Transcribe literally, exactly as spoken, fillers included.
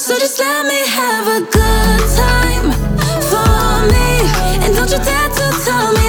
So just let me have a good time for me, and don't you dare to tell me